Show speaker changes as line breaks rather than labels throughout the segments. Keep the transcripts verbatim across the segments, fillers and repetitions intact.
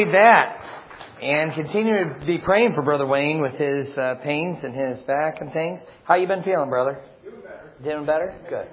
that and continue to be praying for Brother Wayne with his uh, pains and his back and things. How you been feeling, brother?
Doing better.
Doing better? Good.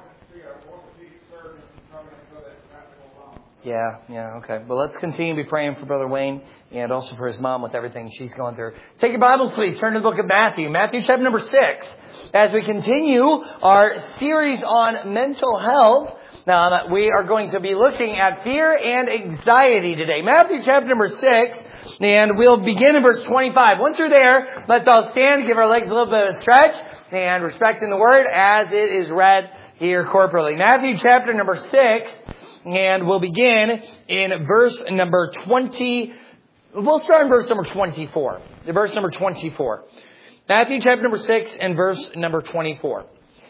Yeah, yeah, okay. Well, let's continue to be praying for Brother Wayne and also for his mom with everything she's going through. Take your Bibles, please. Turn to the book of Matthew. Matthew chapter number six. As we continue our series on mental health, now we are going to be looking at fear and anxiety today. Matthew chapter number six, and we'll begin in verse twenty-five. Once you're there, let's all stand, give our legs a little bit of a stretch, and respecting the word as it is read here corporately. Matthew chapter number six. And we'll begin in verse number twenty. We'll start in verse number twenty-four. The verse number twenty-four. Matthew chapter number six and verse number twenty-four.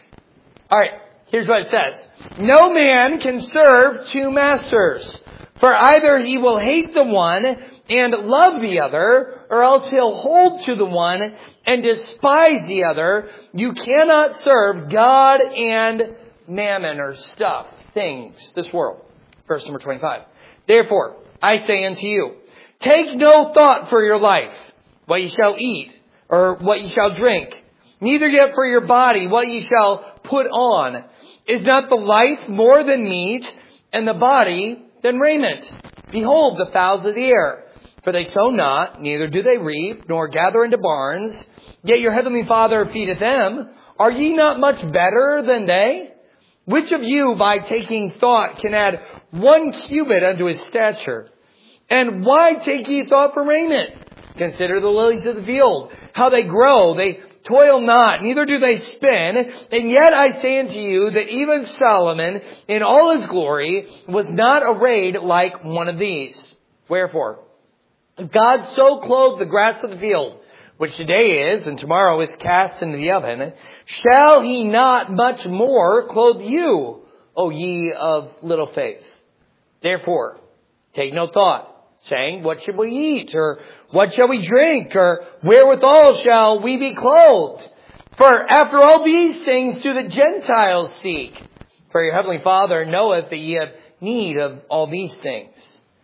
All right, here's what it says. No man can serve two masters, for either he will hate the one and love the other, or else he'll hold to the one and despise the other. You cannot serve God and mammon, or stuff, things, this world. Verse number twenty-five. Therefore, I say unto you, take no thought for your life, what ye shall eat, or what ye shall drink. Neither yet for your body, what ye shall put on. Is not the life more than meat, and the body than raiment? Behold the fowls of the air, for they sow not, neither do they reap, nor gather into barns, yet your heavenly Father feedeth them. Are ye not much better than they? Which of you, by taking thought, can add one cubit unto his stature? And why take ye thought for raiment? Consider the lilies of the field, how they grow. They toil not, neither do they spin. And yet I say unto you that even Solomon, in all his glory, was not arrayed like one of these. Wherefore, if God so clothed the grass of the field, which today is, and tomorrow is cast into the oven, shall he not much more clothe you, O ye of little faith? Therefore, take no thought, saying, what shall we eat? Or what shall we drink? Or wherewithal shall we be clothed? For after all these things do the Gentiles seek. For your heavenly Father knoweth that ye have need of all these things.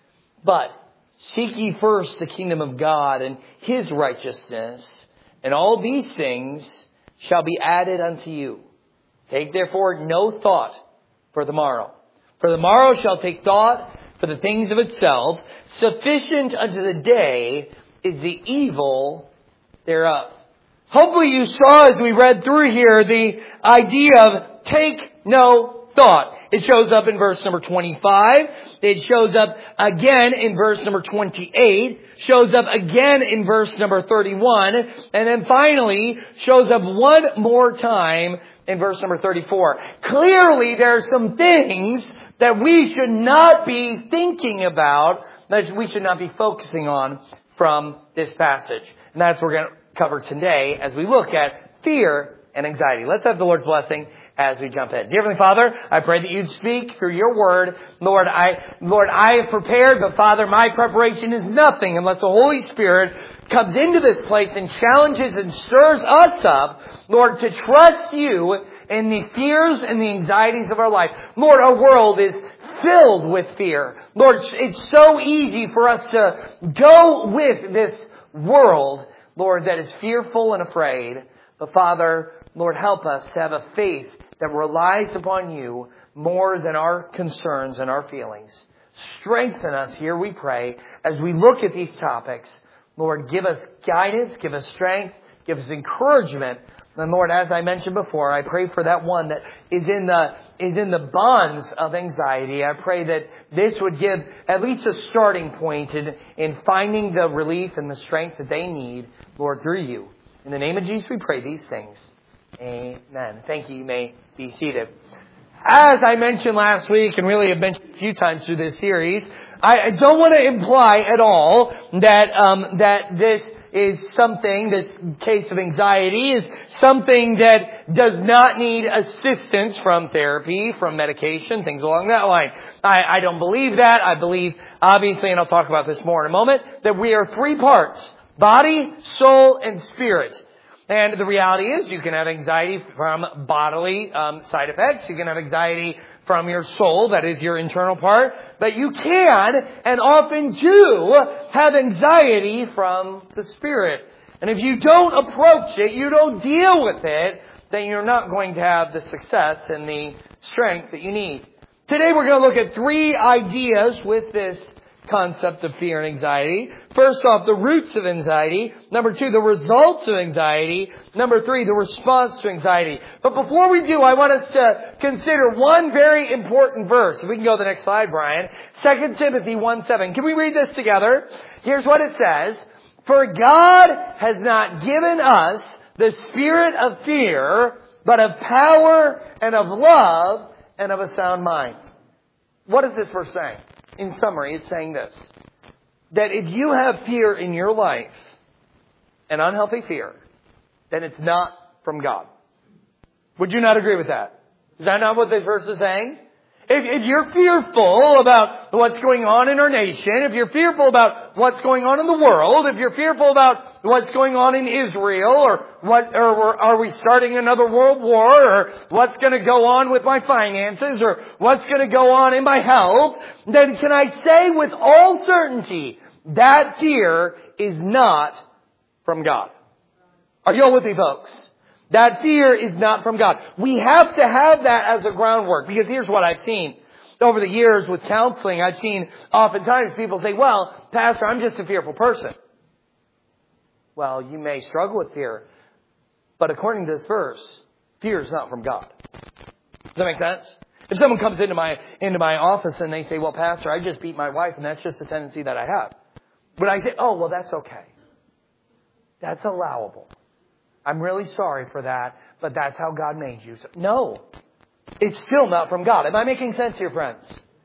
But seek ye first the kingdom of God and His righteousness, and all these things shall be added unto you. Take therefore no thought for the morrow. For the morrow shall take thought for the things of itself. Sufficient unto the day is the evil thereof. Hopefully you saw as we read through here the idea of take no thought. It shows up in verse number twenty-five. It shows up again in verse number twenty-eight. Shows up again in verse number thirty-one. And then finally shows up one more time in verse number thirty-four. Clearly there are some things that we should not be thinking about, that we should not be focusing on from this passage. And that's what we're going to cover today as we look at fear and anxiety. Let's have the Lord's blessing as we jump in. Dear Heavenly Father, I pray that you'd speak through your word. Lord, I, Lord, I have prepared, but Father, my preparation is nothing unless the Holy Spirit comes into this place and challenges and stirs us up, Lord, to trust you in the fears and the anxieties of our life. Lord, our world is filled with fear. Lord, it's so easy for us to go with this world, Lord, that is fearful and afraid. But Father, Lord, help us to have a faith that relies upon you more than our concerns and our feelings. Strengthen us here, we pray, as we look at these topics. Lord, give us guidance, give us strength, give us encouragement. And Lord, as I mentioned before, I pray for that one that is in the is in the bonds of anxiety. I pray that this would give at least a starting point in, in finding the relief and the strength that they need, Lord, through you. In the name of Jesus, we pray these things. Amen. Thank you. You may be seated. As I mentioned last week, and really have mentioned a few times through this series, I don't want to imply at all that um, that this is something, this case of anxiety is something that does not need assistance from therapy, from medication, things along that line. I, I don't believe that. I believe, obviously, and I'll talk about this more in a moment, that we are three parts: body, soul, and spirit. And the reality is you can have anxiety from bodily um, side effects. You can have anxiety from your soul, that is your internal part, but you can and often do have anxiety from the Spirit. And if you don't approach it, you don't deal with it, then you're not going to have the success and the strength that you need. Today we're going to look at three ideas with this concept of fear and anxiety. First off, the roots of anxiety. Number two, the results of anxiety. Number three, the response to anxiety. But before we do, I want us to consider one very important verse. If we can go to the next slide, Brian. Second Timothy one seven. Can we read this together? Here's what it says. For God has not given us the spirit of fear, but of power and of love and of a sound mind. What is this verse saying? In summary, it's saying this. That if you have fear in your life, an unhealthy fear, then it's not from God. Would you not agree with that? Is that not what this verse is saying? If, if you're fearful about what's going on in our nation, if you're fearful about what's going on in the world, if you're fearful about what's going on in Israel, or what, or are we starting another world war, or what's going to go on with my finances, or what's going to go on in my health, then can I say with all certainty that fear is not from God? Are you all with me, folks? That fear is not from God. We have to have that as a groundwork, because here's what I've seen. Over the years with counseling, I've seen oftentimes people say, well, Pastor, I'm just a fearful person. Well, you may struggle with fear, but according to this verse, fear is not from God. Does that make sense? If someone comes into my into my office and they say, well, Pastor, I just beat my wife and that's just a tendency that I have. But I say, oh, well, that's okay. That's allowable. I'm really sorry for that, but that's how God made you. So, no, it's still not from God. Am I making sense here, friends?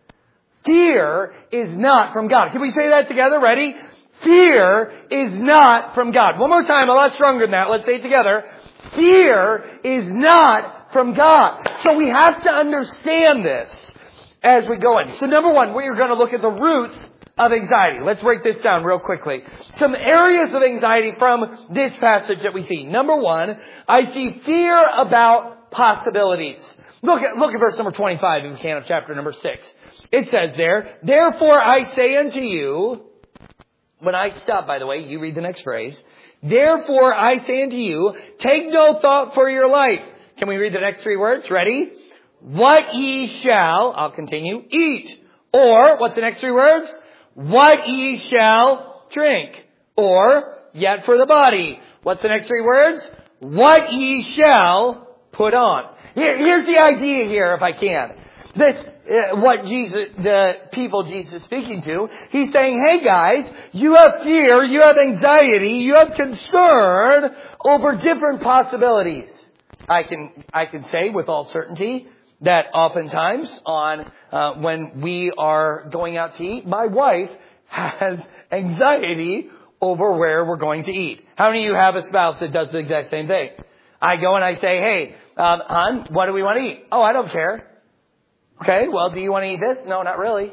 Fear is not from God. Can we say that together? Ready? Fear is not from God. One more time, a lot stronger than that. Let's say it together. Fear is not from God. So we have to understand this as we go in. So number one, we're going to look at the roots of anxiety. Let's break this down real quickly. Some areas of anxiety from this passage that we see. Number one, I see fear about possibilities. Look at, look at verse number twenty-five if you can of chapter number six. It says there, therefore I say unto you, when I stop, by the way, you read the next phrase. Therefore I say unto you, take no thought for your life. Can we read the next three words? Ready? What ye shall, I'll continue, eat. Or, what's the next three words? What ye shall drink. Or, yet for the body. What's the next three words? What ye shall put on. Here, here's the idea here, if I can. This, uh, what Jesus, the people Jesus is speaking to, he's saying, hey guys, you have fear, you have anxiety, you have concern over different possibilities. I can, I can say with all certainty that oftentimes on uh, when we are going out to eat, my wife has anxiety over where we're going to eat. How many of you have a spouse that does the exact same thing? I go and I say, hey, um, hon, what do we want to eat? Oh, I don't care. Okay, well, do you want to eat this? No, not really.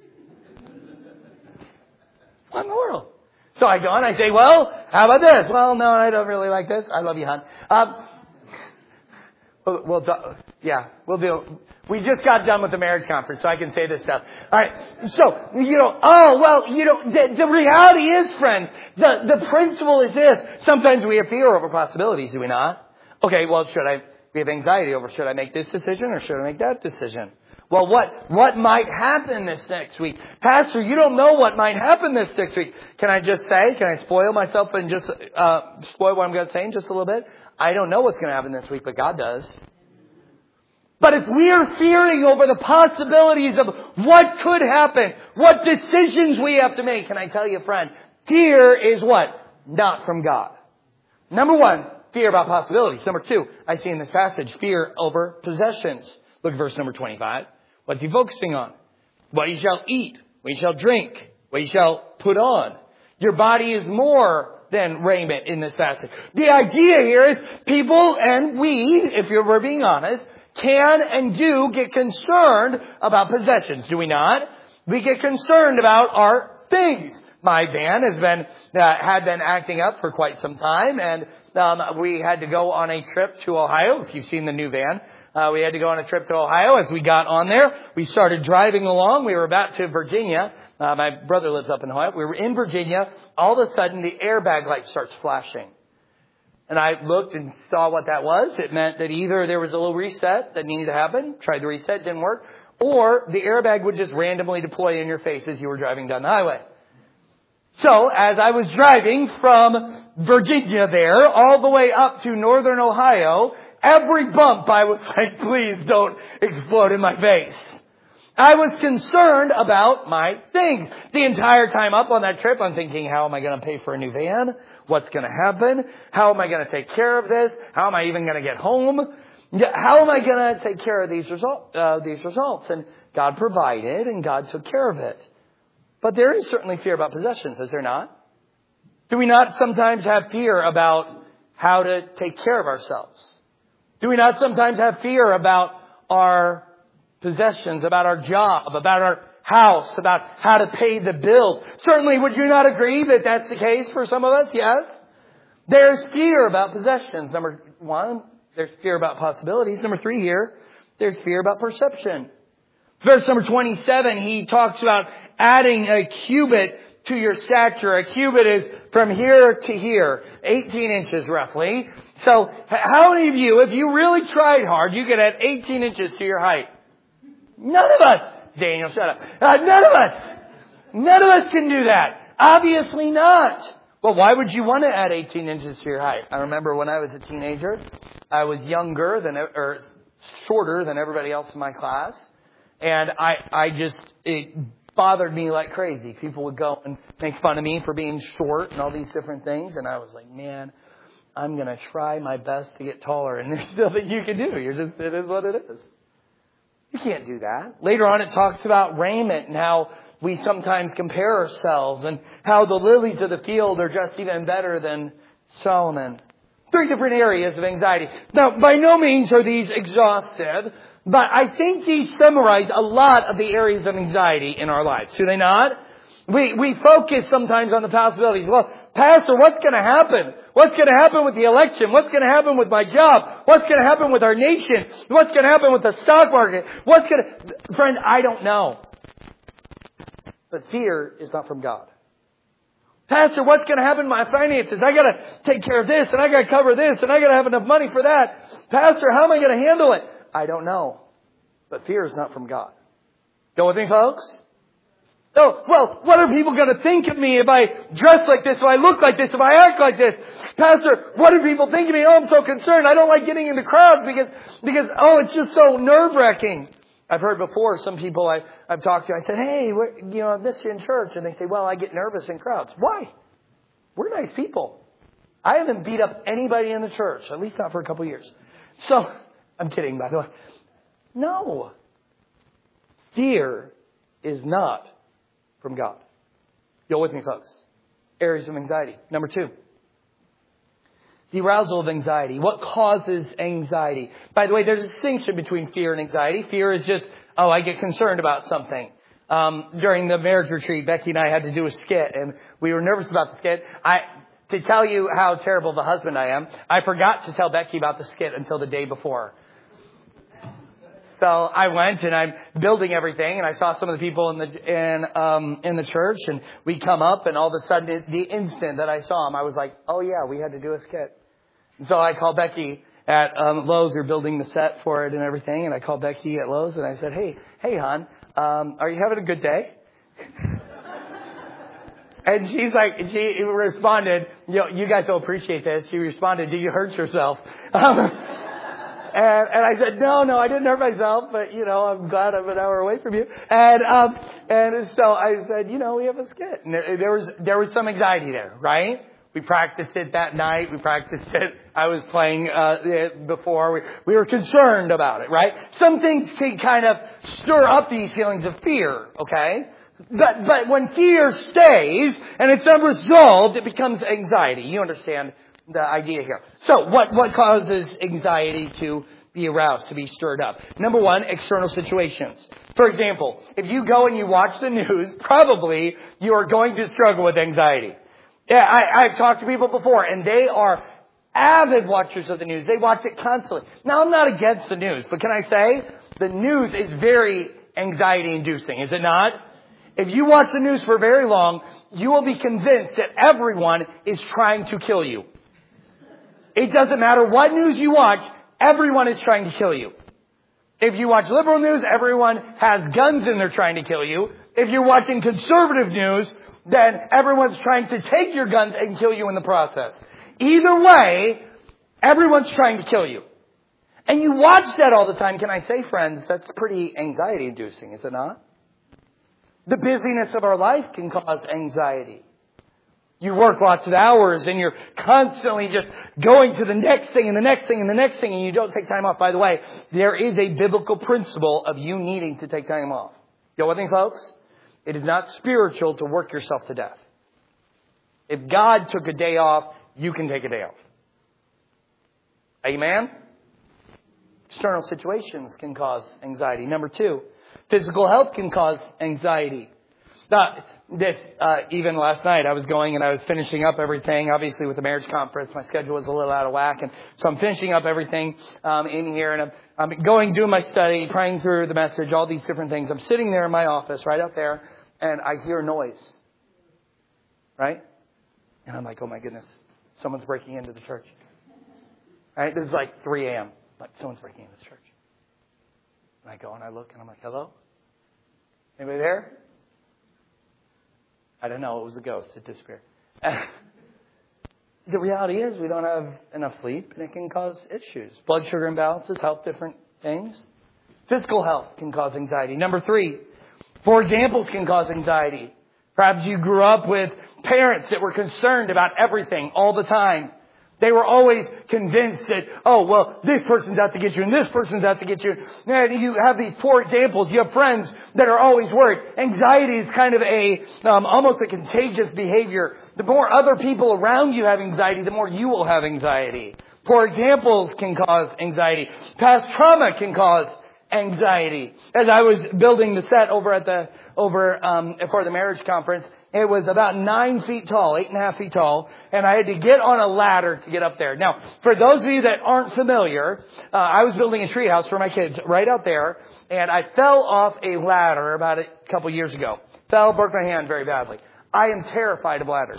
What in the world? So I go and I say, well, how about this? Well, no, I don't really like this. I love you, hon. Um, We'll, we'll do, yeah, we'll do. We just got done with the marriage conference, so I can say this stuff. All right. So, you know, oh, well, you know, the, the reality is, friends, the, the principle is this. Sometimes we have fear over possibilities, do we not? Okay, well, should I, we have anxiety over, should I make this decision or should I make that decision? Well, what, what might happen this next week? Pastor, you don't know what might happen this next week. Can I just say, can I spoil myself and just, uh, spoil what I'm going to say in just a little bit? I don't know what's going to happen this week, but God does. But if we are fearing over the possibilities of what could happen, what decisions we have to make, can I tell you, friend, fear is what? Not from God. Number one, fear about possibilities. Number two, I see in this passage, fear over possessions. Look at verse number twenty-five. What's he focusing on? What you shall eat, what you shall drink, what you shall put on. Your body is more than raiment in this passage. The idea here is people and we, if we're being honest, can and do get concerned about possessions, do we not? We get concerned about our things. My van has been, uh, had been acting up for quite some time, and um, we had to go on a trip to Ohio. If you've seen the new van, Uh, we had to go on a trip to Ohio. As we got on there, we started driving along. We were about to Virginia. Uh, my brother lives up in Ohio. We were in Virginia. All of a sudden, the airbag light starts flashing. And I looked and saw what that was. It meant that either there was a little reset that needed to happen. Tried the reset, didn't work. Or the airbag would just randomly deploy in your face as you were driving down the highway. So, as I was driving from Virginia there all the way up to northern Ohio, every bump I was like, please don't explode in my face. I was concerned about my things. The entire time up on that trip, I'm thinking, how am I going to pay for a new van? What's going to happen? How am I going to take care of this? How am I even going to get home? How am I going to take care of these, result, uh, these results? And God provided and God took care of it. But there is certainly fear about possessions, is there not? Do we not sometimes have fear about how to take care of ourselves? Do we not sometimes have fear about our possessions, about our job, about our house, about how to pay the bills? Certainly, would you not agree that that's the case for some of us? Yes. There's fear about possessions. Number one, there's fear about possibilities. Number three here, there's fear about perception. Verse number twenty-seven, he talks about adding a cubit to your stature. A cubit is from here to here, eighteen inches roughly. So how many of you, if you really tried hard, you could add eighteen inches to your height? None of us. Daniel, shut up. Uh, none of us. None of us can do that. Obviously not. Well, why would you want to add eighteen inches to your height? I remember when I was a teenager, I was younger than, or shorter than everybody else in my class. And I, I just, it bothered me like crazy. People would go and make fun of me for being short and all these different things. And I was like, man, I'm going to try my best to get taller. And there's nothing you can do. You're just, it is what it is. You can't do that. Later on, it talks about raiment and how we sometimes compare ourselves and how the lilies of the field are just even better than Solomon. Three different areas of anxiety. Now, by no means are these exhaustive, but I think these summarize a lot of the areas of anxiety in our lives. Do they not? We, we focus sometimes on the possibilities. Well, Pastor, what's going to happen? What's going to happen with the election? What's going to happen with my job? What's going to happen with our nation? What's going to happen with the stock market? What's going to... Friend, I don't know. But fear is not from God. Pastor, what's going to happen to my finances? I got to take care of this, and I got to cover this, and I got to have enough money for that. Pastor, how am I going to handle it? I don't know. But fear is not from God. Go with me, folks? Oh, well, what are people going to think of me if I dress like this, if I look like this, if I act like this? Pastor, what do people think of me? Oh, I'm so concerned. I don't like getting into crowds because, because oh, it's just so nerve-wracking. I've heard before some people I, I've talked to, I said, hey, what, you know, I miss you in church. And they say, well, I get nervous in crowds. Why? We're nice people. I haven't beat up anybody in the church, at least not for a couple of years. So, I'm kidding, by the way. No. Fear is not from God. Go with me, folks. Areas of anxiety. Number two. The arousal of anxiety. What causes anxiety? By the way, there's a distinction between fear and anxiety. Fear is just, oh, I get concerned about something. Um, during the marriage retreat, Becky and I had to do a skit, and we were nervous about the skit. I, to tell you how terrible of a husband I am, I forgot to tell Becky about the skit until the day before. So I went and I'm building everything, and I saw some of the people in the in um in the church, and we come up, and all of a sudden, the instant that I saw him, I was like, oh yeah, we had to do a skit. And so I called Becky at um, Lowe's. They're building the set for it and everything, and I called Becky at Lowe's, and I said, hey, hey, hon, um, are you having a good day? And she's like, she responded, you know, you guys don't appreciate this. She responded, do you hurt yourself? Um, And, and I said, no, no, I didn't hurt myself, but, you know, I'm glad I'm an hour away from you. And, um, and so I said, you know, we have a skit. And there, there was, there was some anxiety there, right? We practiced it that night. We practiced it. I was playing, uh, it before. We, we were concerned about it, right? Some things can kind of stir up these feelings of fear, okay? But, but when fear stays and it's unresolved, it becomes anxiety. You understand the idea here. So what, what causes anxiety to be aroused, to be stirred up? Number one, external situations. For example, if you go and you watch the news, probably you are going to struggle with anxiety. Yeah, I, I've talked to people before, and they are avid watchers of the news. They watch it constantly. Now, I'm not against the news, but can I say the news is very anxiety-inducing, is it not? If you watch the news for very long, you will be convinced that everyone is trying to kill you. It doesn't matter what news you watch, everyone is trying to kill you. If you watch liberal news, everyone has guns and they're trying to kill you. If you're watching conservative news, then everyone's trying to take your guns and kill you in the process. Either way, everyone's trying to kill you. And you watch that all the time. Can I say, friends, that's pretty anxiety-inducing, is it not? The busyness of our life can cause anxiety. You work lots of hours and you're constantly just going to the next thing and the next thing and the next thing and you don't take time off. By the way, there is a biblical principle of you needing to take time off. You know what I mean, folks? It is not spiritual to work yourself to death. If God took a day off, you can take a day off. Amen? External situations can cause anxiety. Number two, physical health can cause anxiety. Now, this, uh, even last night I was going and I was finishing up everything, obviously with the marriage conference. My schedule was a little out of whack. And so I'm finishing up everything, um, in here and I'm, I'm going, doing my study, praying through the message, all these different things. I'm sitting there in my office right up there and I hear noise. Right? And I'm like, oh my goodness, someone's breaking into the church. Right? This is like three a.m. Like someone's breaking into the church. And I go and I look and I'm like, hello? Anybody there? I don't know. It was a ghost. It disappeared. The reality is we don't have enough sleep and it can cause issues. Blood sugar imbalances help different things. Physical health can cause anxiety. Number three, poor examples can cause anxiety. Perhaps you grew up with parents that were concerned about everything all the time. They were always convinced that, oh, well, this person's out to get you and this person's out to get you. And you have these poor examples. You have friends that are always worried. Anxiety is kind of a, um, almost a contagious behavior. The more other people around you have anxiety, the more you will have anxiety. Poor examples can cause anxiety. Past trauma can cause anxiety. As I was building the set over at the, over, um, for the marriage conference, it was about nine feet tall, eight and a half feet tall, and I had to get on a ladder to get up there. Now, for those of you that aren't familiar, uh, I was building a treehouse for my kids right out there, and I fell off a ladder about a couple years ago. Fell, broke my hand very badly. I am terrified of ladders.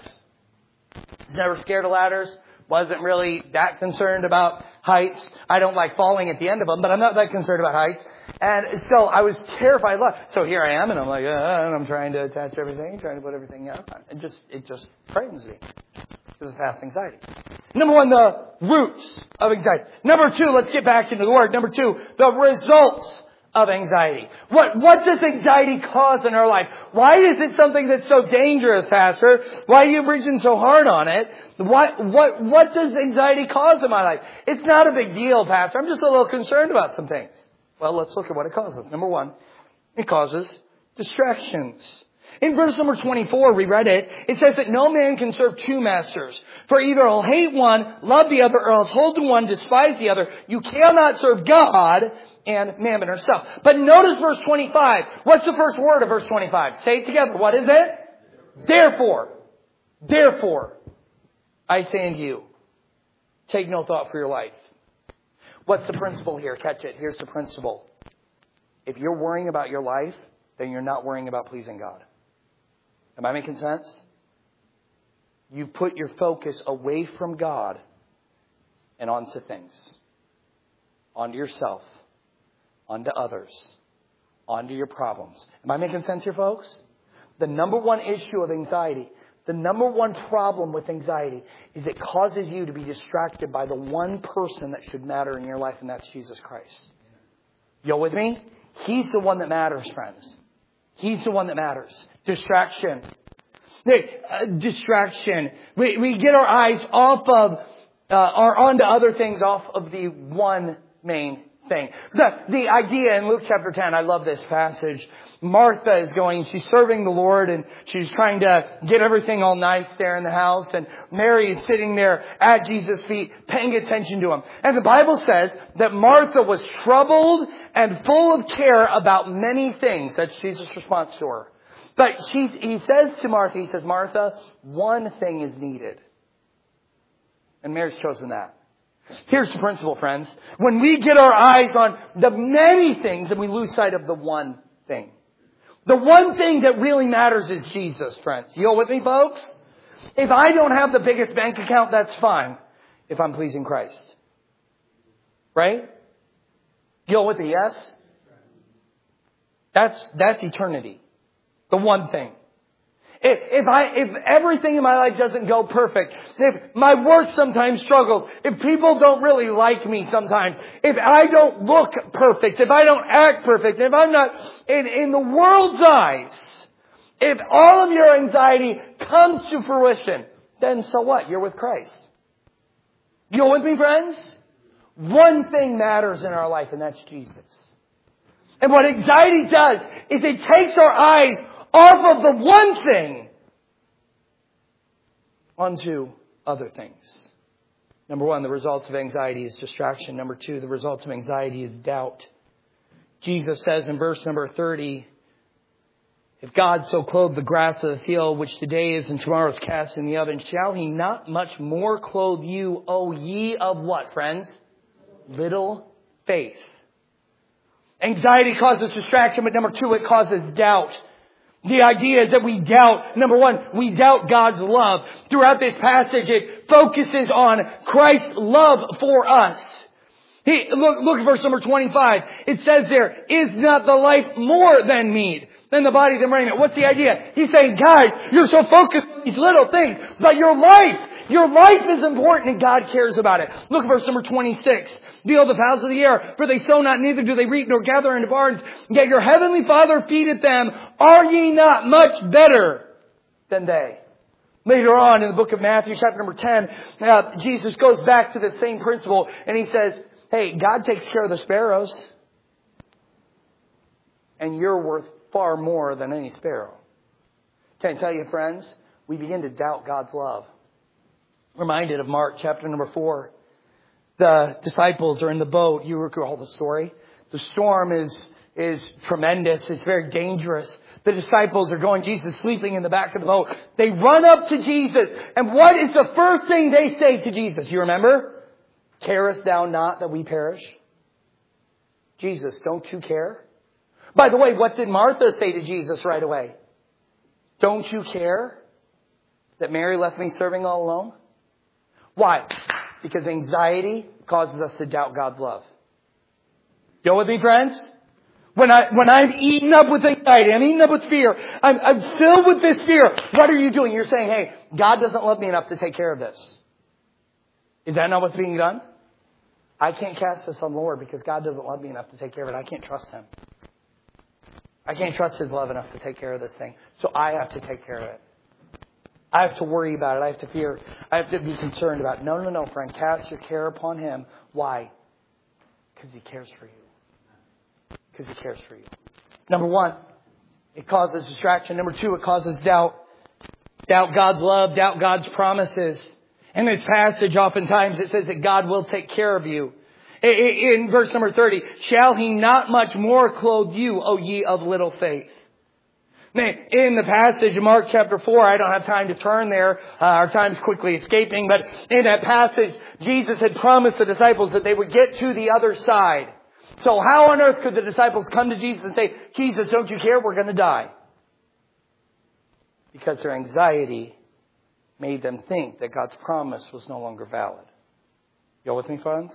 Never scared of ladders. Wasn't really that concerned about heights. I don't like falling at the end of them, but I'm not that concerned about heights. And so I was terrified. So here I am, and I'm like, uh, and I'm trying to attach everything, trying to put everything out. It just, it just frightens me because of past anxiety. Number one, the roots of anxiety. Number two, let's get back into the word. Number two, the results of anxiety. What, what does anxiety cause in our life? Why is it something that's so dangerous, Pastor? Why are you preaching so hard on it? What, what, what does anxiety cause in my life? It's not a big deal, Pastor. I'm just a little concerned about some things. Well, let's look at what it causes. Number one, it causes distractions. In verse number twenty-four, we read it. It says that no man can serve two masters. For either he'll hate one, love the other, or else hold to one, despise the other. You cannot serve God and mammon or self. But notice verse twenty-five. What's the first word of verse twenty-five? Say it together. What is it? Therefore. Therefore, I say unto you, take no thought for your life. What's the principle here? Catch it. Here's the principle. If you're worrying about your life, then you're not worrying about pleasing God. Am I making sense? You put your focus away from God and onto things. Onto yourself. Onto others. Onto your problems. Am I making sense here, folks? The number one issue of anxiety, the number one problem with anxiety is it causes you to be distracted by the one person that should matter in your life, and that's Jesus Christ. You with me? He's the one that matters, friends. He's the one that matters. Distraction. Uh, distraction. We, we get our eyes off of, uh, or onto other things off of the one main thing. The, the idea in Luke chapter ten, I love this passage. Martha is going, she's serving the Lord and she's trying to get everything all nice there in the house. And Mary is sitting there at Jesus' feet paying attention to him. And the Bible says that Martha was troubled and full of care about many things. That's Jesus' response to her. But she, he says to Martha, he says, Martha, one thing is needed. And Mary's chosen that. Here's the principle, friends. When we get our eyes on the many things and we lose sight of the one thing. The one thing that really matters is Jesus, friends. You all with me, folks? If I don't have the biggest bank account, that's fine. If I'm pleasing Christ. Right? You all with me, yes? That's, that's eternity. The one thing. If, if I, if everything in my life doesn't go perfect, if my work sometimes struggles, if people don't really like me sometimes, if I don't look perfect, if I don't act perfect, if I'm not, in, in the world's eyes, if all of your anxiety comes to fruition, then so what? You're with Christ. You with me, friends? One thing matters in our life, and that's Jesus. And what anxiety does is it takes our eyes off of the one thing onto other things. Number one, the results of anxiety is distraction. Number two, the results of anxiety is doubt. Jesus says in verse number thirty, if God so clothed the grass of the field, which today is and tomorrow is cast in the oven, shall He not much more clothe you, O ye of what, friends? Little faith. Anxiety causes distraction, but number two, it causes doubt. The idea is that we doubt, number one, we doubt God's love. Throughout this passage, it focuses on Christ's love for us. He, look, look at verse number twenty-five. It says there, is not the life more than meat, than the body than raiment? What's the idea? He's saying, guys, you're so focused on these little things, but your life, your life is important and God cares about it. Look at verse number twenty-six. Behold the fowls of the air, for they sow not, neither do they reap nor gather into barns, yet your heavenly Father feedeth them. Are ye not much better than they? Later on in the book of Matthew, chapter number ten, uh, Jesus goes back to the same principle and He says, hey, God takes care of the sparrows. And you're worth far more than any sparrow. Can I tell you, friends, we begin to doubt God's love. Reminded of Mark chapter number four. The disciples are in the boat. You recall the story. The storm is, is tremendous. It's very dangerous. The disciples are going, Jesus is sleeping in the back of the boat. They run up to Jesus. And what is the first thing they say to Jesus? You remember? Carest thou not that we perish? Jesus, don't you care? By the way, what did Martha say to Jesus right away? Don't you care that Mary left me serving all alone? Why? Because anxiety causes us to doubt God's love. You know with me, friends? When I, when I'm eaten up with anxiety, I'm eaten up with fear, I'm, I'm filled with this fear, what are you doing? You're saying, hey, God doesn't love me enough to take care of this. Is that not what's being done? I can't cast this on the Lord because God doesn't love me enough to take care of it. I can't trust Him. I can't trust His love enough to take care of this thing. So I have to take care of it. I have to worry about it. I have to fear. I have to be concerned about it. No, no, no, friend. Cast your care upon Him. Why? Because He cares for you. Because He cares for you. Number one, it causes distraction. Number two, it causes doubt. Doubt God's love. Doubt God's promises. In this passage, oftentimes it says that God will take care of you. In verse number thirty, shall He not much more clothe you, O ye of little faith? In the passage in Mark chapter four, I don't have time to turn there. Uh, our time's quickly escaping. But in that passage, Jesus had promised the disciples that they would get to the other side. So how on earth could the disciples come to Jesus and say, Jesus, don't you care? We're going to die. Because their anxiety made them think that God's promise was no longer valid. You all with me, friends?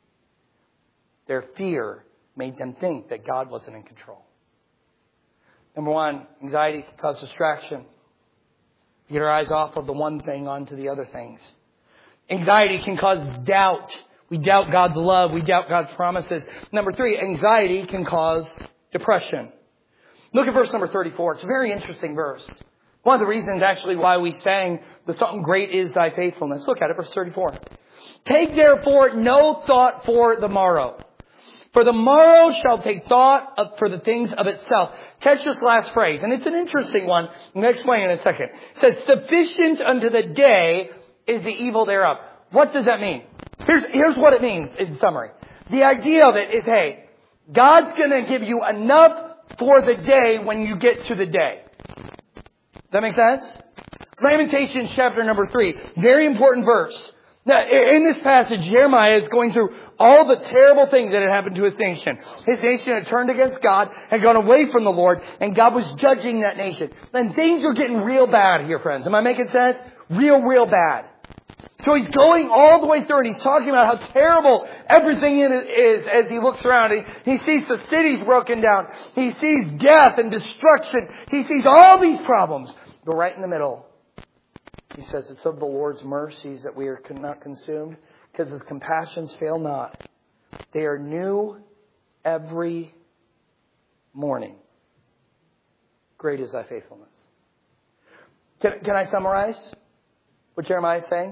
Their fear made them think that God wasn't in control. Number one, anxiety can cause distraction. You get our eyes off of the one thing onto the other things. Anxiety can cause doubt. We doubt God's love. We doubt God's promises. Number three, anxiety can cause depression. Look at verse number thirty-four. It's a very interesting verse. One of the reasons actually why we sang the song, Great is Thy Faithfulness. Look at it, verse thirty-four. Take therefore no thought for the morrow. For the morrow shall take thought of, for the things of itself. Catch this last phrase, and it's an interesting one. I'm going to explain in a second. It says, sufficient unto the day is the evil thereof. What does that mean? Here's, here's what it means in summary. The idea of it is, hey, God's going to give you enough for the day when you get to the day. Does that make sense? Lamentations chapter number three. Very important verse. Now, in this passage, Jeremiah is going through all the terrible things that had happened to his nation. His nation had turned against God, had gone away from the Lord, and God was judging that nation. And things are getting real bad here, friends. Am I making sense? Real, real bad. So he's going all the way through, and he's talking about how terrible everything in it is as he looks around. He, he sees the cities broken down. He sees death and destruction. He sees all these problems. But right in the middle, he says, it's of the Lord's mercies that we are not consumed, because His compassions fail not. They are new every morning. Great is thy faithfulness. Can, can I summarize what Jeremiah is saying?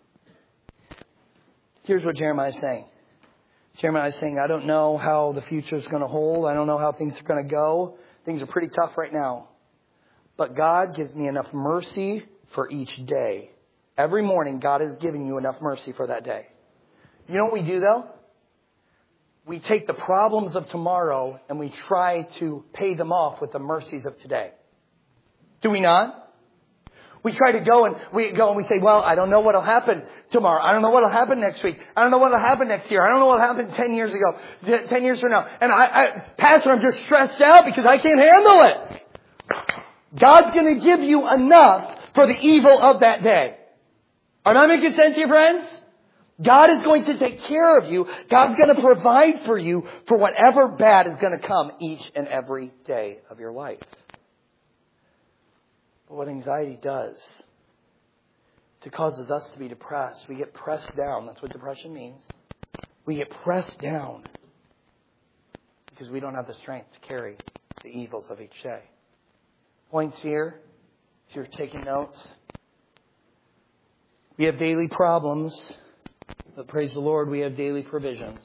Here's what Jeremiah is saying. Jeremiah is saying, I don't know how the future is going to hold. I don't know how things are going to go. Things are pretty tough right now. But God gives me enough mercy for each day. Every morning, God is giving you enough mercy for that day. You know what we do, though? We take the problems of tomorrow and we try to pay them off with the mercies of today. Do we not? We try to go and we go and we say, well, I don't know what will happen tomorrow. I don't know what will happen next week. I don't know what will happen next year. I don't know what happened ten years ago, ten years from now. And I, I, Pastor, I'm just stressed out because I can't handle it. God's going to give you enough for the evil of that day. Am I making sense to you, friends? God is going to take care of you. God's going to provide for you for whatever bad is going to come each and every day of your life. But what anxiety does, it causes us to be depressed. We get pressed down. That's what depression means. We get pressed down because we don't have the strength to carry the evils of each day. Points here, if you're taking notes. We have daily problems, but praise the Lord, we have daily provisions.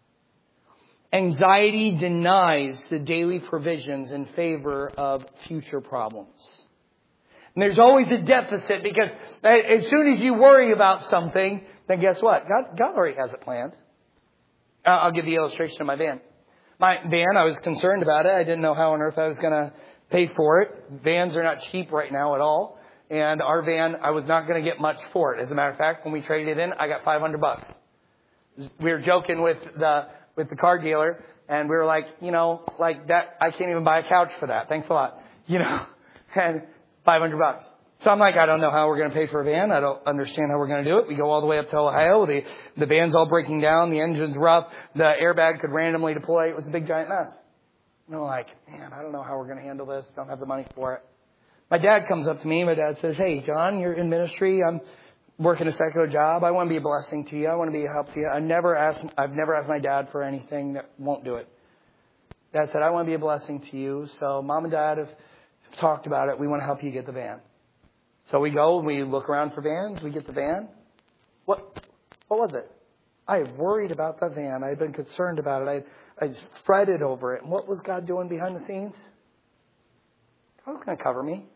Anxiety denies the daily provisions in favor of future problems. And there's always a deficit because as soon as you worry about something, then guess what? God, God already has it planned. I'll give the illustration of my van. My van, I was concerned about it. I didn't know how on earth I was going to pay for it. Vans are not cheap right now at all. And our van, I was not going to get much for it. As a matter of fact, when we traded it in, I got five hundred bucks. We were joking with the with the car dealer, and we were like, you know, like that, I can't even buy a couch for that. Thanks a lot. You know, and five hundred bucks. So I'm like, I don't know how we're going to pay for a van. I don't understand how we're going to do it. We go all the way up to Ohio. The, the van's all breaking down. The engine's rough. The airbag could randomly deploy. It was a big giant mess. And I'm like, man, I don't know how we're going to handle this. Don't have the money for it. My dad comes up to me. My dad says, hey, John, you're in ministry. I'm working a secular job. I want to be a blessing to you. I want to be a help to you. I never asked, I've never asked my dad for anything that won't do it. Dad said, I want to be a blessing to you. So mom and dad have talked about it. We want to help you get the van. So we go, we look around for vans. We get the van. What, what was it? I had worried about the van. I had been concerned about it. I, I just fretted over it. And what was God doing behind the scenes? God was going to cover me.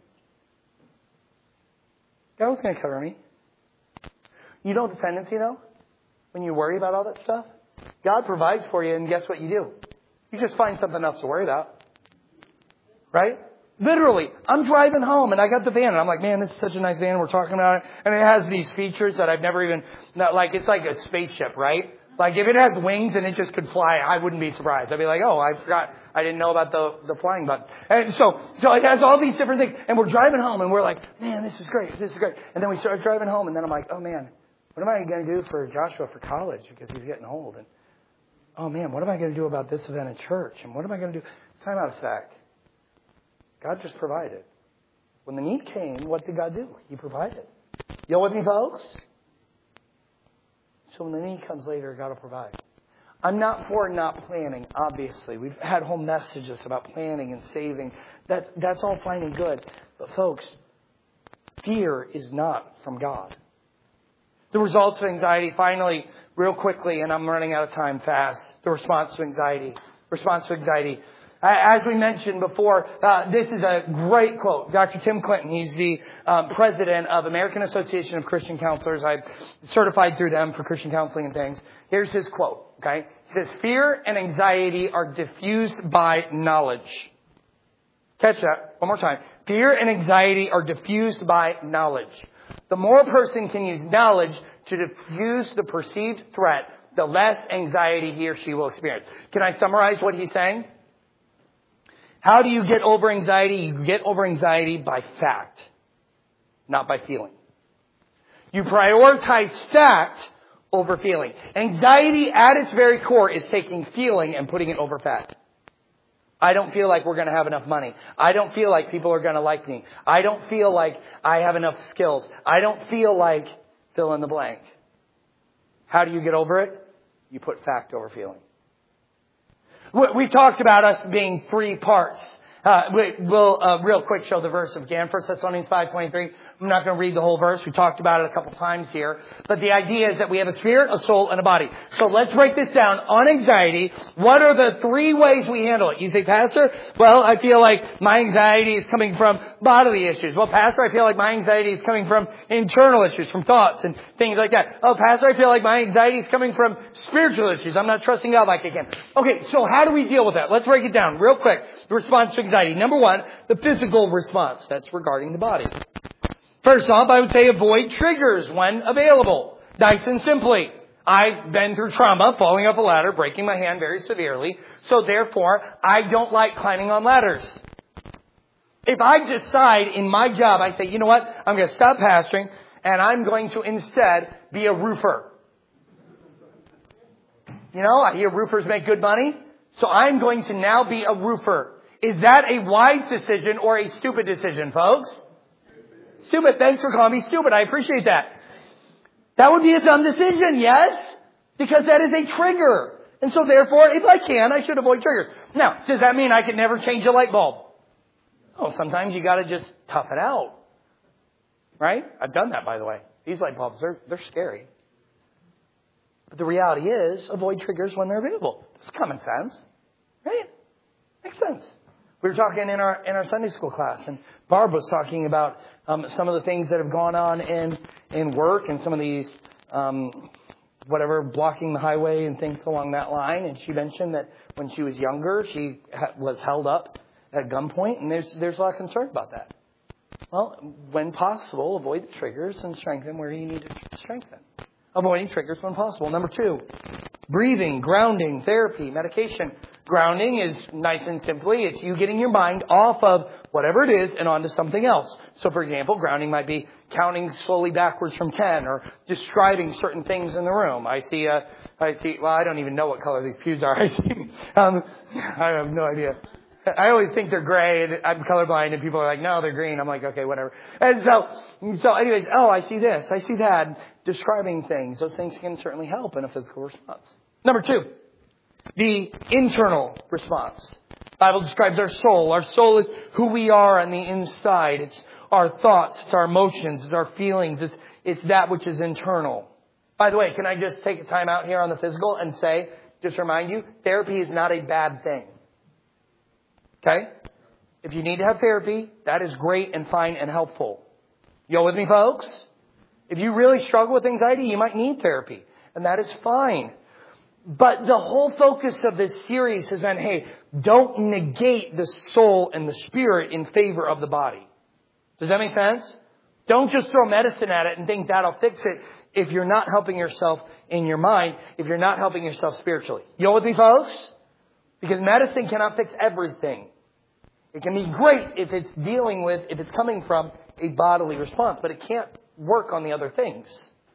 God was going to cover me. You know the tendency, though? When you worry about all that stuff? God provides for you, and guess what you do? You just find something else to worry about. Right? Literally, I'm driving home, and I got the van, and I'm like, man, this is such a nice van. We're talking about it. And it has these features that I've never even... Not, like, it's like a spaceship, right? Like, if it has wings and it just could fly, I wouldn't be surprised. I'd be like, oh, I forgot. I didn't know about the, the flying button. And so, so it has all these different things. And we're driving home, and we're like, man, this is great. This is great. And then we start driving home, and then I'm like, oh, man, what am I going to do for Joshua for college? Because he's getting old. And, oh, man, what am I going to do about this event at church? And what am I going to do? Time out a sec. God just provided. When the need came, what did God do? He provided. You know with me, folks? So when the need comes later, God will provide. I'm not for not planning, obviously. We've had whole messages about planning and saving. That's, that's all fine and good. But folks, fear is not from God. The results of anxiety, finally, real quickly, and I'm running out of time fast. The response to anxiety. Response to anxiety. As we mentioned before, uh, this is a great quote. Doctor Tim Clinton, he's the um, president of American Association of Christian Counselors. I'm certified through them for Christian counseling and things. Here's his quote, okay? He says, fear and anxiety are diffused by knowledge. Catch that one more time. Fear and anxiety are diffused by knowledge. The more a person can use knowledge to diffuse the perceived threat, the less anxiety he or she will experience. Can I summarize what he's saying? How do you get over anxiety? You get over anxiety by fact, not by feeling. You prioritize fact over feeling. Anxiety at its very core is taking feeling and putting it over fact. I don't feel like we're going to have enough money. I don't feel like people are going to like me. I don't feel like I have enough skills. I don't feel like fill in the blank. How do you get over it? You put fact over feeling. We talked about us being three parts. Uh, we, we'll uh, real quick show the verse again. First Thessalonians five twenty-three. I'm not going to read the whole verse. We talked about it a couple times here. But the idea is that we have a spirit, a soul, and a body. So let's break this down. On anxiety, what are the three ways we handle it? You say, Pastor, well, I feel like my anxiety is coming from bodily issues. Well, Pastor, I feel like my anxiety is coming from internal issues, from thoughts and things like that. Oh, Pastor, I feel like my anxiety is coming from spiritual issues. I'm not trusting God like I can. Okay, so how do we deal with that? Let's break it down real quick. The response to anxiety. Number one, the physical response. That's regarding the body. First off, I would say avoid triggers when available. Nice and simply. I've been through trauma, falling off a ladder, breaking my hand very severely. So therefore, I don't like climbing on ladders. If I decide in my job, I say, you know what? I'm going to stop pastoring and I'm going to instead be a roofer. You know, I hear roofers make good money. So I'm going to now be a roofer. Is that a wise decision or a stupid decision, folks? Stupid. Thanks for calling me stupid. I appreciate that. That would be a dumb decision, yes? Because that is a trigger. And so therefore, if I can, I should avoid triggers. Now, does that mean I can never change a light bulb? Oh, sometimes you gotta just tough it out. Right? I've done that, by the way. These light bulbs, they're, they're scary. But the reality is, avoid triggers when they're available. It's common sense. Right? Makes sense. We were talking in our in our Sunday school class, and Barb was talking about um, some of the things that have gone on in in work and some of these, um, whatever, blocking the highway and things along that line. And she mentioned that when she was younger, she ha- was held up at gunpoint, and there's there's a lot of concern about that. Well, when possible, avoid the triggers and strengthen where you need to strengthen. Avoiding triggers when possible. Number two, breathing, grounding, therapy, medication. Grounding is nice and simply, it's you getting your mind off of whatever it is and onto something else. So, for example, grounding might be counting slowly backwards from ten or describing certain things in the room. I see, a, I see, well, I don't even know what color these pews are. I see, um, I have no idea. I always think they're gray, and I'm colorblind, and people are like, no, they're green. I'm like, okay, whatever. And so, so anyways, oh, I see this, I see that. Describing things, those things can certainly help in a physical response. Number two, the internal response. The Bible describes our soul. Our soul is who we are on the inside. It's our thoughts, it's our emotions, it's our feelings. It's, it's that which is internal. By the way, can I just take a time out here on the physical and say, just remind you, therapy is not a bad thing. Okay? If you need to have therapy, that is great and fine and helpful. You all with me, folks? If you really struggle with anxiety, you might need therapy. And that is fine. But the whole focus of this series has been, hey, don't negate the soul and the spirit in favor of the body. Does that make sense? Don't just throw medicine at it and think that'll fix it if you're not helping yourself in your mind, if you're not helping yourself spiritually. You all with me, folks? Because medicine cannot fix everything. It can be great if it's dealing with, if it's coming from a bodily response, but it can't work on the other things.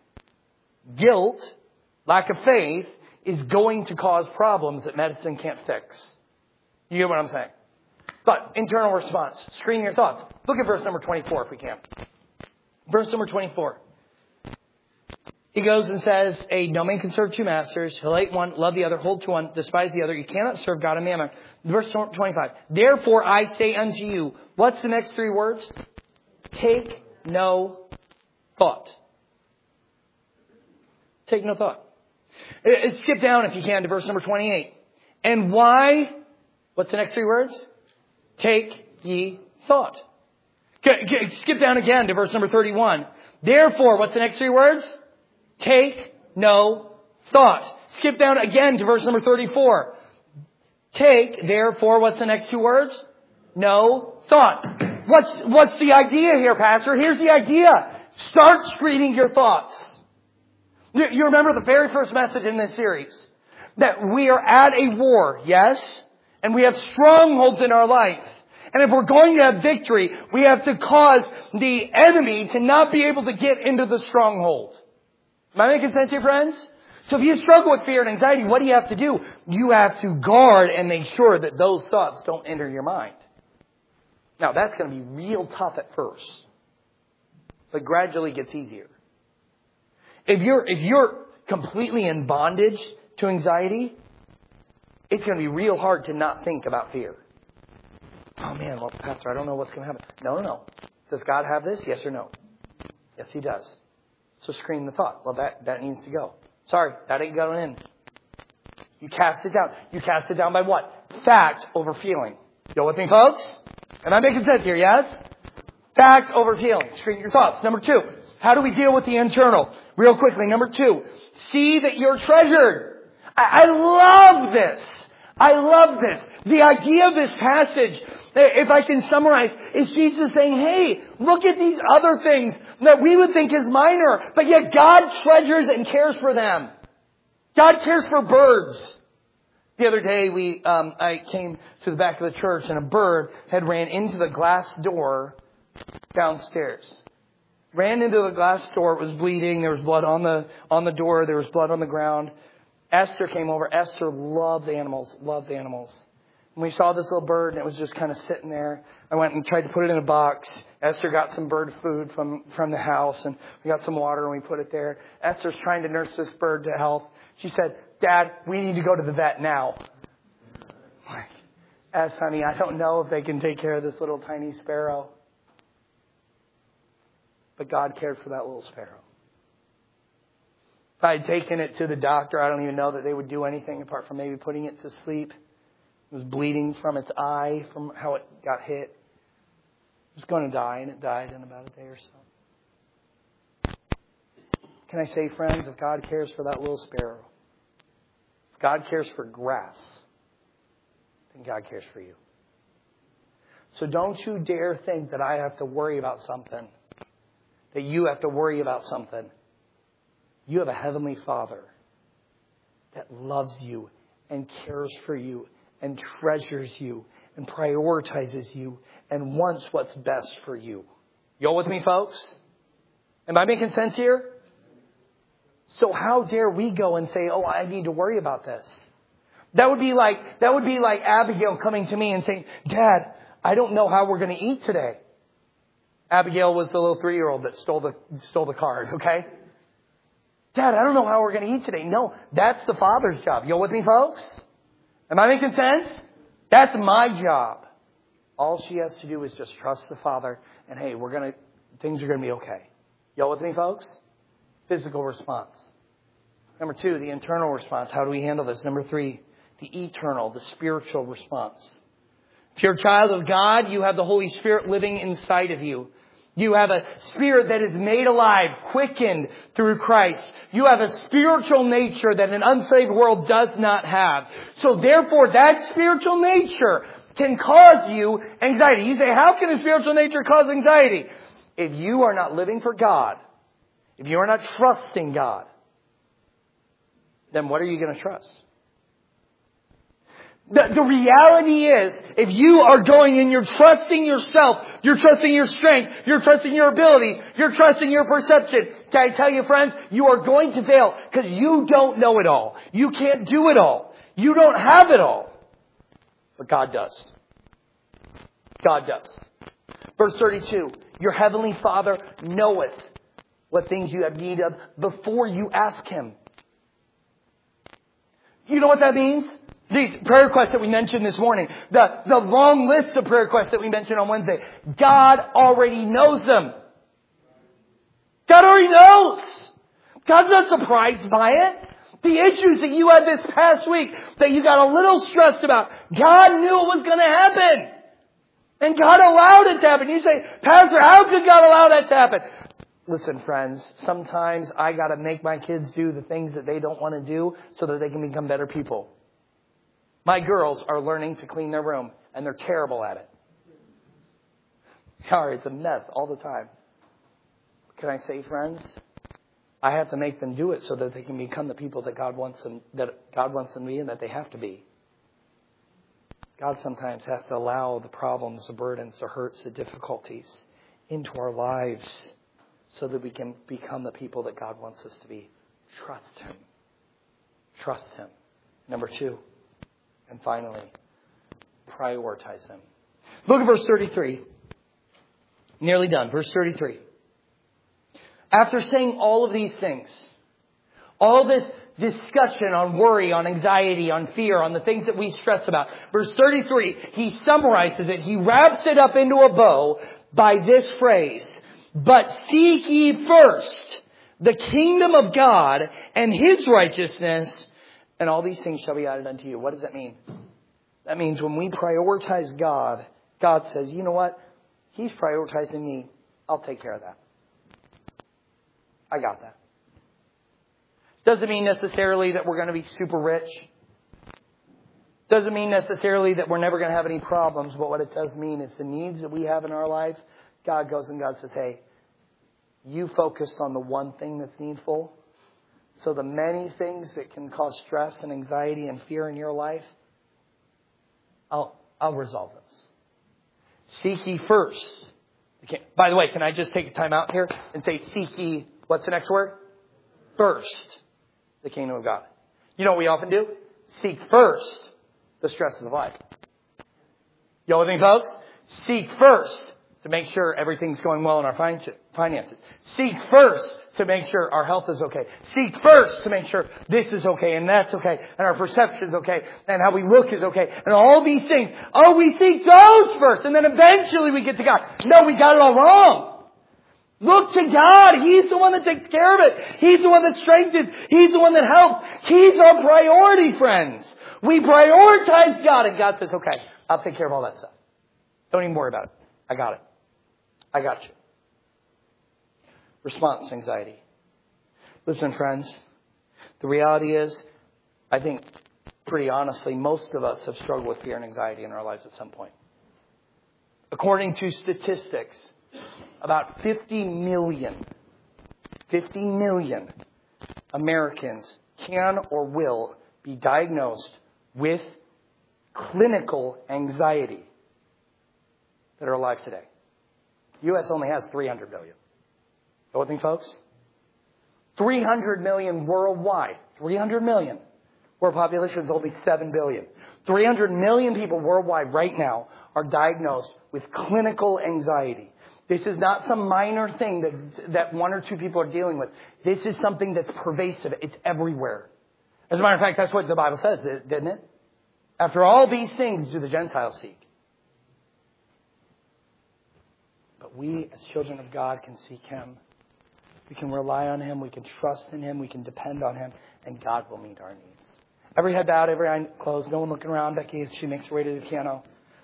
Guilt, lack of faith, is going to cause problems that medicine can't fix. You get what I'm saying? But internal response, screen your thoughts. Look at verse number twenty-four if we can. Verse number twenty-four. He goes and says, a no man can serve two masters. He'll hate one, love the other, hold to one, despise the other. You cannot serve God and mammon. Verse twenty-five. Therefore I say unto you, what's the next three words? Take no thought. Take no thought. Skip down if you can to verse number twenty-eight. And why? What's the next three words? Take ye thought. Skip down again to verse number thirty-one. Therefore, what's the next three words? Take no thought. Skip down again to verse number thirty-four. Take, therefore, what's the next two words? No thought. What's, what's the idea here, Pastor? Here's the idea. Start screening your thoughts. You remember the very first message in this series. That we are at a war, yes? And we have strongholds in our life. And if we're going to have victory, we have to cause the enemy to not be able to get into the stronghold. Am I making sense here, friends? So if you struggle with fear and anxiety, what do you have to do? You have to guard and make sure that those thoughts don't enter your mind. Now, that's going to be real tough at first, but gradually gets easier. If you're, if you're completely in bondage to anxiety, it's going to be real hard to not think about fear. Oh man, well, Pastor, I don't know what's going to happen. No, no, no. Does God have this? Yes or no? Yes, He does. So screen the thought. Well, that, that needs to go. Sorry, that ain't going in. You cast it down. You cast it down by what? Fact over feeling. You know what I mean, folks? Am I making sense here, yes? Fact over feeling. Screen your thoughts. Number two, how do we deal with the internal? Real quickly, number two, see that you're treasured. I, I love this. I love this. The idea of this passage, if I can summarize, is Jesus saying, hey, look at these other things that we would think is minor, but yet God treasures and cares for them. God cares for birds. The other day, we um, I came to the back of the church and a bird had ran into the glass door downstairs. Ran into the glass door. It was bleeding. There was blood on the on the door. There was blood on the ground. Esther came over. Esther loves animals, loves animals. And we saw this little bird and it was just kind of sitting there. I went and tried to put it in a box. Esther got some bird food from, from the house and we got some water and we put it there. Esther's trying to nurse this bird to health. She said, Dad, we need to go to the vet now. Like, as honey, I don't know if they can take care of this little tiny sparrow. But God cared for that little sparrow. If I had taken it to the doctor, I don't even know that they would do anything apart from maybe putting it to sleep. It was bleeding from its eye, from how it got hit. It was going to die, and it died in about a day or so. Can I say, friends, if God cares for that little sparrow, if God cares for grass, then God cares for you. So don't you dare think that I have to worry about something, that you have to worry about something. You have a heavenly Father that loves you and cares for you and treasures you and prioritizes you and wants what's best for you. You all with me, folks? Am I making sense here? So how dare we go and say, oh, I need to worry about this? That would be like, that would be like Abigail coming to me and saying, Dad, I don't know how we're going to eat today. Abigail was the little three-year-old that stole the, stole the card, okay? Dad, I don't know how we're going to eat today. No, that's the Father's job. You with me, folks? Am I making sense? That's my job. All she has to do is just trust the Father and, hey, we're going to, things are going to be okay. You with me, folks? Physical response. Number two, the internal response. How do we handle this? Number three, the eternal, the spiritual response. If you're a child of God, you have the Holy Spirit living inside of you. You have a spirit that is made alive, quickened through Christ. You have a spiritual nature that an unsaved world does not have. So therefore, that spiritual nature can cause you anxiety. You say, how can a spiritual nature cause anxiety? If you are not living for God, if you are not trusting God, then what are you going to trust? The, the reality is, if you are going and you're trusting yourself, you're trusting your strength, you're trusting your abilities, you're trusting your perception, can I tell you, friends, you are going to fail because you don't know it all. You can't do it all. You don't have it all. But God does. God does. Verse thirty-two, your heavenly Father knoweth what things you have need of before you ask Him. You know what that means? These prayer requests that we mentioned this morning, the, the long list of prayer requests that we mentioned on Wednesday, God already knows them. God already knows. God's not surprised by it. The issues that you had this past week that you got a little stressed about, God knew it was going to happen. And God allowed it to happen. You say, Pastor, how could God allow that to happen? Listen, friends, sometimes I got to make my kids do the things that they don't want to do so that they can become better people. My girls are learning to clean their room, and they're terrible at it. Sorry, it's a mess all the time. Can I say, friends? I have to make them do it so that they can become the people that God wants them, that God wants them to be and that they have to be. God sometimes has to allow the problems, the burdens, the hurts, the difficulties into our lives so that we can become the people that God wants us to be. Trust Him. Trust Him. Number two, and finally, prioritize Him. Look at verse thirty-three. Nearly done. Verse thirty-three. After saying all of these things, all this discussion on worry, on anxiety, on fear, on the things that we stress about. Verse thirty-three, he summarizes it. He wraps it up into a bow by this phrase. But seek ye first the kingdom of God and His righteousness, and all these things shall be added unto you. What does that mean? That means when we prioritize God, God says, you know what? He's prioritizing me. I'll take care of that. I got that. Doesn't mean necessarily that we're going to be super rich. Doesn't mean necessarily that we're never going to have any problems. But what it does mean is the needs that we have in our life, God goes and God says, hey, you focused on the one thing that's needful. So the many things that can cause stress and anxiety and fear in your life, I'll, I'll resolve those. Seek ye first. Okay. By the way, can I just take a time out here and say seek ye, what's the next word? First. The kingdom of God. You know what we often do? Seek first the stresses of life. You know what I mean, folks? Seek first to make sure everything's going well in our finances. Seek first to make sure our health is okay. Seek first to make sure this is okay and that's okay and our perception is okay and how we look is okay and all these things. Oh, we seek those first and then eventually we get to God. No, we got it all wrong. Look to God. He's the one that takes care of it. He's the one that strengthens. He's the one that helps. He's our priority, friends. We prioritize God and God says, okay, I'll take care of all that stuff. Don't even worry about it. I got it. I got you. Response anxiety. Listen, friends, the reality is, I think pretty honestly, most of us have struggled with fear and anxiety in our lives at some point. According to statistics, about fifty million, fifty million Americans can or will be diagnosed with clinical anxiety that are alive today. The U S only has three hundred million. Know what I think, folks? three hundred million worldwide. three hundred million. World population is only seven billion. three hundred million people worldwide right now are diagnosed with clinical anxiety. This is not some minor thing that that one or two people are dealing with. This is something that's pervasive. It's everywhere. As a matter of fact, that's what the Bible says, didn't it? After all these things do the Gentiles seek. But we, as children of God, can seek Him. We can rely on Him. We can trust in Him. We can depend on Him. And God will meet our needs. Every head bowed, every eye closed. No one looking around. Becky, as she makes her way to the piano.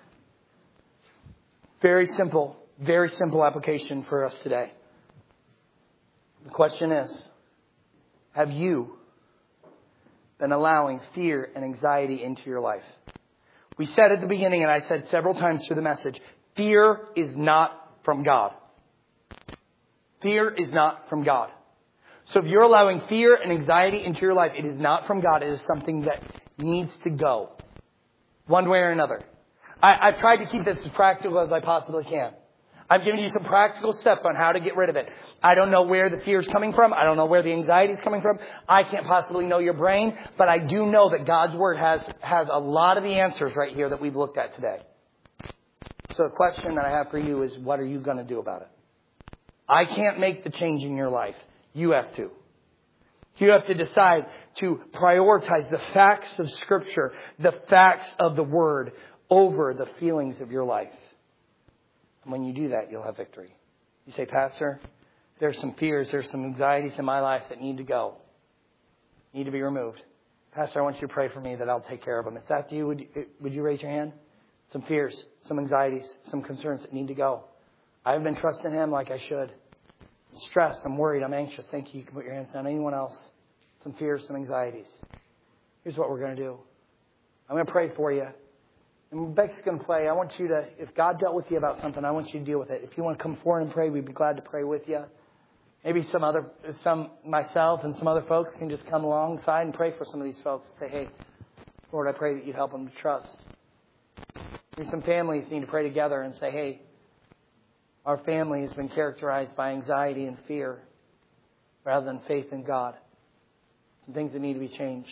Very simple. Very simple application for us today. The question is, have you been allowing fear and anxiety into your life? We said at the beginning, and I said several times through the message, fear is not from God. Fear is not from God. So if you're allowing fear and anxiety into your life, it is not from God. It is something that needs to go. One way or another. I, I've tried to keep this as practical as I possibly can. I'm giving you some practical steps on how to get rid of it. I don't know where the fear is coming from. I don't know where the anxiety is coming from. I can't possibly know your brain. But I do know that God's Word has, has a lot of the answers right here that we've looked at today. So the question that I have for you is, what are you going to do about it? I can't make the change in your life. You have to. You have to decide to prioritize the facts of Scripture, the facts of the Word, over the feelings of your life. And when you do that, you'll have victory. You say, Pastor, there's some fears, there's some anxieties in my life that need to go, need to be removed. Pastor, I want you to pray for me that I'll take care of them. It's after you. Would, would you raise your hand? Some fears, some anxieties, some concerns that need to go. I haven't been trusting Him like I should. I'm stressed, I'm worried, I'm anxious. Thank you. You can put your hands down. Anyone else? Some fears, some anxieties. Here's what we're going to do. I'm going to pray for you. And Becky's going to play. I want you to, if God dealt with you about something, I want you to deal with it. If you want to come forward and pray, we'd be glad to pray with you. Maybe some other, some, myself and some other folks can just come alongside and pray for some of these folks. Say, hey, Lord, I pray that you'd help them to trust. Maybe some families need to pray together and say, hey, our family has been characterized by anxiety and fear rather than faith in God. Some things that need to be changed.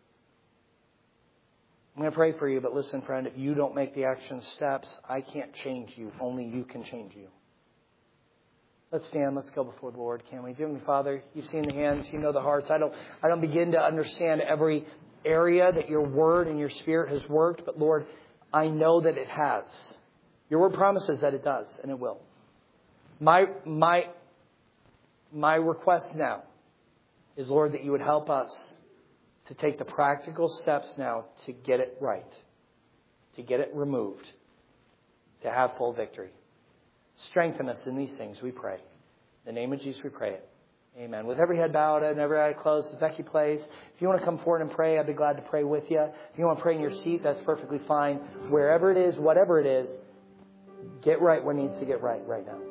I'm going to pray for you, but listen, friend, if you don't make the action steps, I can't change you. Only you can change you. Let's stand. Let's go before the Lord, can we? Dear Heavenly Father, you've seen the hands. You know the hearts. I don't, I don't begin to understand every area that your word and your spirit has worked. But Lord, I know that it has. Your word promises that it does, and it will. My, my, my request now is, Lord, that you would help us to take the practical steps now to get it right, to get it removed, to have full victory. Strengthen us in these things, we pray. In the name of Jesus, we pray it. Amen. With every head bowed and every eye closed, as Becky plays, if you want to come forward and pray, I'd be glad to pray with you. If you want to pray in your seat, that's perfectly fine. Wherever it is, whatever it is, get right what needs to get right right now.